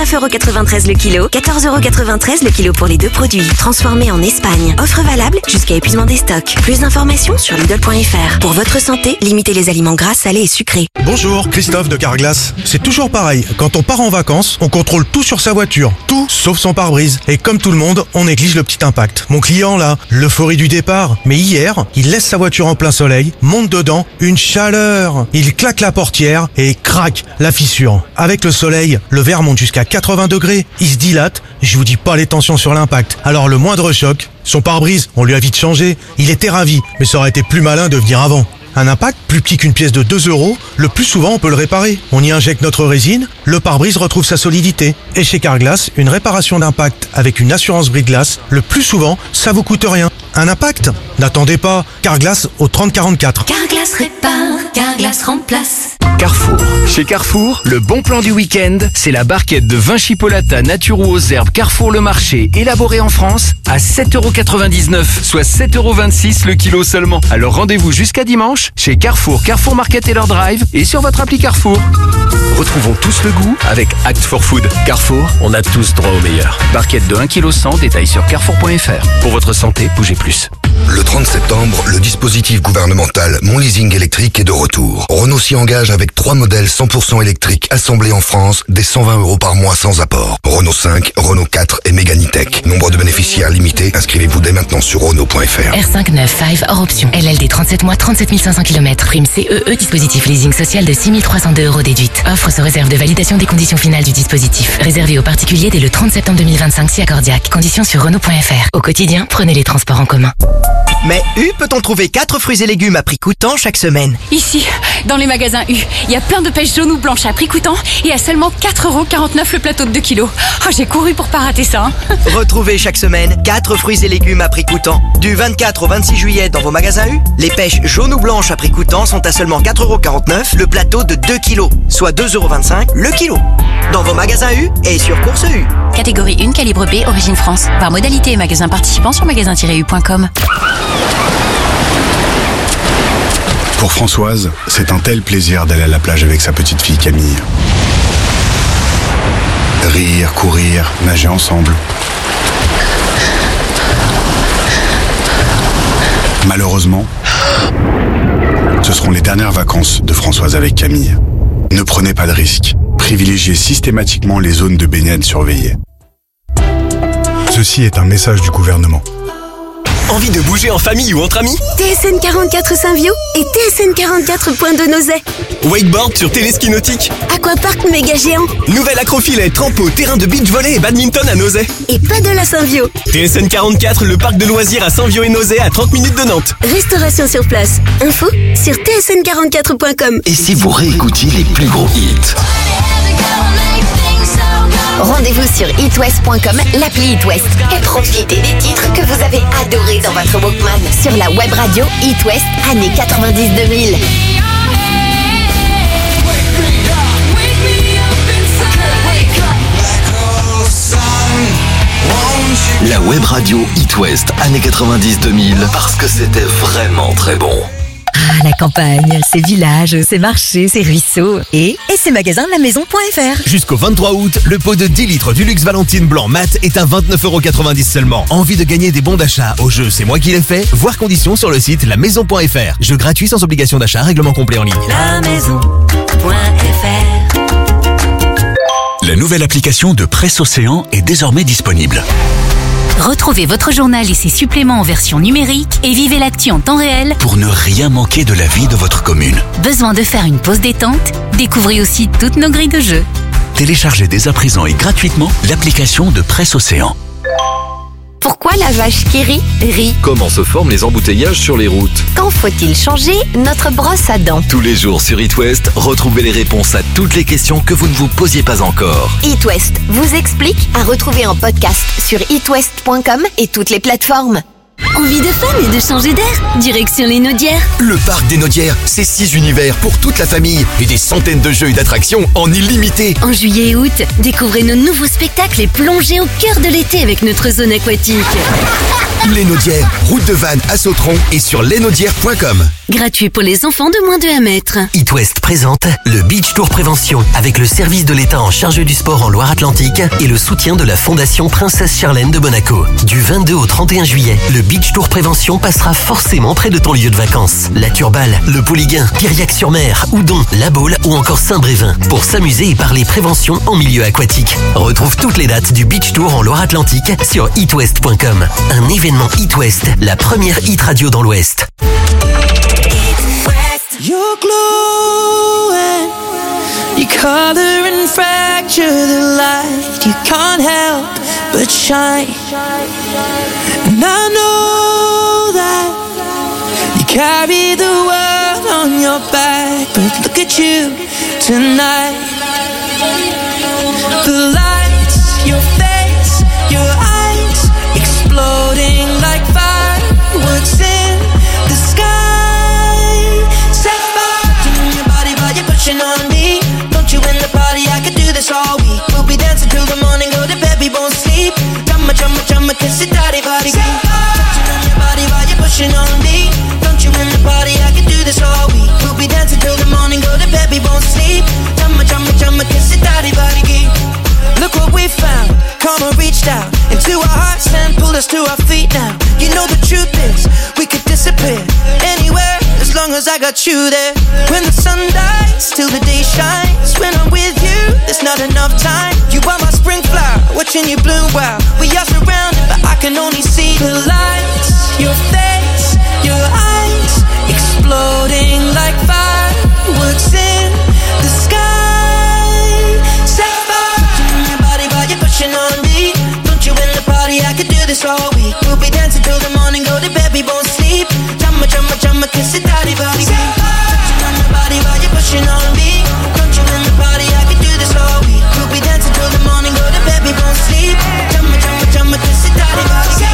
19,93€ le kilo, 14,93€ le kilo pour les deux produits. Transformés en Espagne. Offre valable jusqu'à épuisement des stocks. Plus d'informations sur Lidl.fr. Pour votre santé, limitez les aliments gras, salés et sucrés. Bonjour, Christophe de Carglass. C'est toujours pareil. Quand on part en vacances, on contrôle tout sur sa voiture. Tout, sauf son pare-brise. Et comme tout le monde, on néglige le petit impact. Mon client, là, l'euphorie du départ. Mais hier, il laisse sa voiture en plein soleil, monte dedans, une chaleur. Il claque la portière et craque la fissure. Avec le soleil, le verre monte jusqu'à 80 degrés. Il se dilate. Je vous dis pas les tensions sur l'impact. Alors le moindre choc, son pare-brise, on lui a vite changé. Il était ravi, mais ça aurait été plus malin de venir avant. Un impact plus petit qu'une pièce de 2€, le plus souvent on peut le réparer. On y injecte notre résine, le pare-brise retrouve sa solidité. Et chez Carglass, une réparation d'impact avec une assurance brise-glace, le plus souvent, ça vous coûte rien. Un impact? N'attendez pas. Carglass au 3044. Carglass répare, Carglass remplace. Carrefour. Chez Carrefour, le bon plan du week-end, c'est la barquette de vin chipolata nature ou aux herbes Carrefour Le Marché, élaborée en France, à 7,99€, soit 7,26€ le kilo seulement. Alors rendez-vous jusqu'à dimanche, chez Carrefour, Carrefour Market et leur drive, et sur votre appli Carrefour. Retrouvons tous le goût avec Act for Food. Carrefour, on a tous droit au meilleur. Barquette de 1,1 kg, détail sur carrefour.fr. Pour votre santé, bougez plus. Le 30 septembre, le dispositif gouvernemental Mon Leasing électrique est de retour. Renault s'y engage avec 3 modèles 100% électriques assemblés en France, dès 120€ par mois sans apport. Renault 5, Renault 4 et Mégane E-Tech. Nombre de bénéficiaires limité. Inscrivez-vous dès maintenant sur Renault.fr. R5 5 hors option. LLD 37 mois, 37 500 km. Prime CEE, dispositif leasing social de 6 302€ déduite. Offre se réserve de validation des conditions finales du dispositif. Réservé aux particuliers dès le 30 septembre 2025 si accordiaque. Conditions sur Renault.fr. Au quotidien, prenez les transports en commun. Mais U peut-on trouver 4 fruits et légumes à prix coûtant chaque semaine? Ici, dans les magasins U, il y a plein de pêches jaunes ou blanches à prix coûtant et à seulement 4,49€ le plateau de 2 kilos. Oh, j'ai couru pour pas rater ça. Retrouvez chaque semaine 4 fruits et légumes à prix coûtant. Du 24 au 26 juillet dans vos magasins U, les pêches jaunes ou blanches à prix coûtant sont à seulement 4,49€ le plateau de 2 kilos, soit 2,25€ le kilo. Dans vos magasins U et sur Course U. Catégorie 1, calibre B, origine France. Par modalité et magasin participant sur magasin-u.com. Pour Françoise, c'est un tel plaisir d'aller à la plage avec sa petite fille Camille. Rire, courir, nager ensemble. Malheureusement, ce seront les dernières vacances de Françoise avec Camille. Ne prenez pas de risques. Privilégiez systématiquement les zones de baignade surveillées. Ceci est un message du gouvernement. Envie de bouger en famille ou entre amis? TSN 44 Saint-Viau et TSN 44 Pointe de Nozay. Wakeboard sur téléski nautique. Aquapark méga géant. Nouvel acrofilet, trampo, terrain de beach volley et badminton à Nozay. Et paddle à Saint-Viau. TSN 44, le parc de loisirs à Saint-Viau et Nozay à 30 minutes de Nantes. Restauration sur place. Info sur tsn44.com. Et si vous réécoutiez les plus gros hits? Rendez-vous sur itwest.com, l'appli It West, et profitez des titres que vous avez adorés dans votre Walkman. Sur la web radio It West, années 90-2000. La web radio It West, années 90-2000, parce que c'était vraiment très bon. Ah, la campagne, ses villages, ses marchés, ses ruisseaux et ses magasins de la maison.fr. Jusqu'au 23 août, le pot de 10 litres du luxe Valentine blanc mat est à 29,90€ seulement. Envie de gagner des bons d'achat au jeu C'est moi qui l'ai fait? Voir conditions sur le site lamaison.fr. Jeu gratuit sans obligation d'achat, règlement complet en ligne. La maison.fr. La nouvelle application de Presse Océan est désormais disponible. Retrouvez votre journal et ses suppléments en version numérique et vivez l'actu en temps réel pour ne rien manquer de la vie de votre commune. Besoin de faire une pause détente? Découvrez aussi toutes nos grilles de jeux. Téléchargez dès à présent et gratuitement l'application de Presse Océan. Pourquoi la vache qui rit? Comment se forment les embouteillages sur les routes? Quand faut-il changer notre brosse à dents? Tous les jours sur It West, retrouvez les réponses à toutes les questions que vous ne vous posiez pas encore. It West vous explique, à retrouver en podcast sur itwest.com et toutes les plateformes. Envie de fun et de changer d'air? Direction les Naudières. Le parc des Naudières, c'est 6 univers pour toute la famille et des centaines de jeux et d'attractions en illimité. En juillet et août, découvrez nos nouveaux spectacles et plongez au cœur de l'été avec notre zone aquatique. Les Naudières, route de Vannes à Sautron et sur lesnaudières.com. Gratuit pour les enfants de moins de 1 mètre. It West présente le Beach Tour Prévention avec le service de l'État en charge du sport en Loire-Atlantique et le soutien de la Fondation Princesse Charlène de Monaco. Du 22 au 31 juillet, le Beach Tour Prévention passera forcément près de ton lieu de vacances. La Turballe, le Pouliguen, Piriac-sur-Mer, Oudon, La Baule ou encore Saint-Brévin pour s'amuser et parler prévention en milieu aquatique. Retrouve toutes les dates du Beach Tour en Loire-Atlantique sur itwest.com. Un événement It West, la première hit radio dans l'Ouest. You're glowing, you color and fracture the light. You can't help but shine. And I know that you carry the world on your back, but look at you tonight. The lights, your face, your eyes, exploding like fireworks in the sky. Pushing on me, don't you in the party? I could do this all week. We'll be dancing till the morning, go to bed, we won't sleep. Chumma, chumma, chumma, kiss it, daddy, body. Touching on your body while you're pushing on me. Don't you in the party? I could do this all week. We'll be dancing till the morning, go to bed, we won't sleep. Chumma, chumma, chumma, kiss it, daddy, body. Look what we found. Karma reached out into our hearts and pulled us to our feet now. You know the truth is, we could disappear anywhere as long as I got you there. When the sun dies, till the day shines. When I'm with you, there's not enough time. You are my spring flower, watching you bloom wild. We are surrounded, but I can only see the lights. Your face, your eyes, exploding like fireworks in the sky. Pushing on me, don't you in the party? I could do this all week. We'll be dancing till the morning, go to bed, we won't sleep. Chumma, chumma, chumma, kiss it, daddy, body. Touching on your body while you're pushing on me. Don't you in the party? I could do this all week. We'll be dancing till the morning, go to bed, we won't sleep. Chumma, chumma, chumma, kiss it, daddy, body.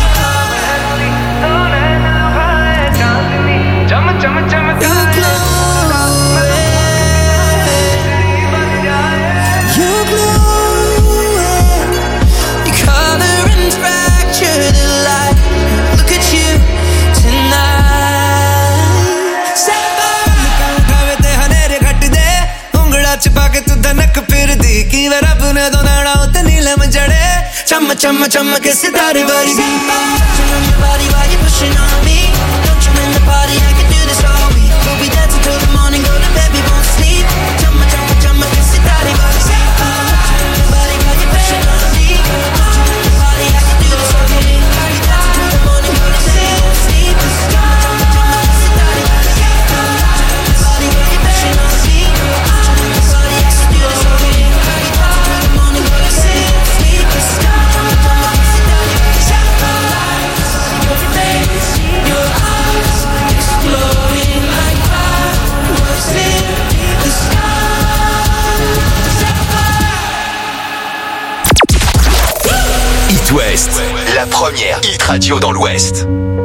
Chumma, chumma, chumma, you're glowing. You're glowing. Fracture the light. Look at you tonight. Kave te hanere ghat de ungla chpa ke tu danak phirdi ki var apne do nana utte neelam jade. Chamma chamma chamma ke sitare vargi. Touching on your body while you're pushing on me. Don't you in the party? I can do this all week. We'll be dancing till the morning, go to bed, we won't sleep. Chamma chamma chamma ke sitare vargi. Touching on your body while you're pushing on me. La première hit radio dans l'Ouest.